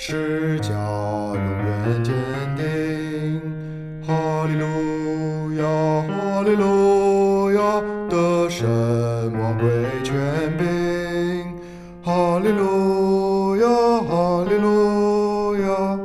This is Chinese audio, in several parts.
是家永远坚定。哈利路亚，哈利路亚，得胜魔鬼权柄。哈利路亚，哈利路亚。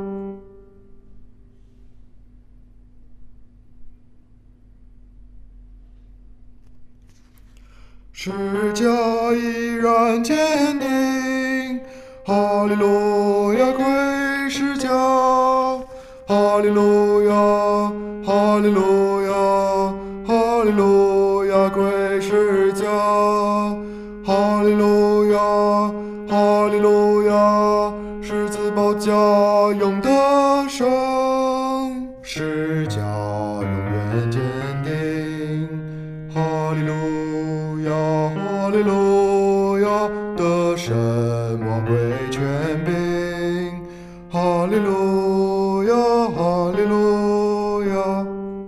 是家依然坚定。哈利路亚，归是家。哈利路亚，哈利路亚，哈利路亚，归是家。哈利路亚，哈利路亚，是自保家永得胜，是家永远坚定。哈利路亚，哈利路亚，得胜魔鬼权柄。哈利路亚，哈利路亚。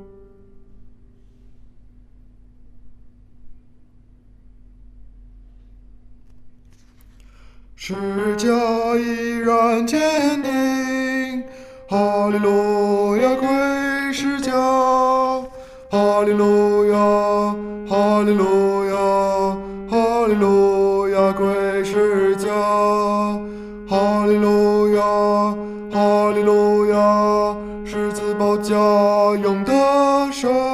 是家依然坚定。哈利路亚，归是家。哈利路亚，哈利路亚，哈利路亚，归是家。哈利路亚，哈利路亚，是自保家永得胜。